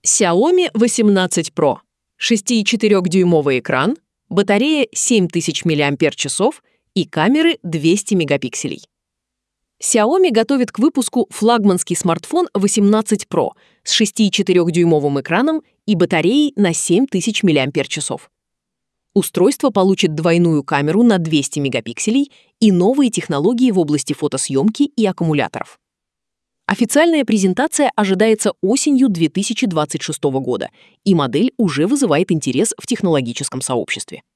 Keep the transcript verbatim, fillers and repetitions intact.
Xiaomi восемнадцать Pro. шесть и четыре дюймовый экран, батарея семь тысяч миллиампер-часов и камеры двести мегапикселей. Xiaomi готовит к выпуску флагманский смартфон восемнадцать Pro с шесть и четыре дюймовым экраном и батареей на семь тысяч миллиампер-часов. Устройство получит двойную камеру на двести мегапикселей и новые технологии в области фотосъемки и аккумуляторов. Официальная презентация ожидается осенью две тысячи двадцать шестого года, и модель уже вызывает интерес в технологическом сообществе.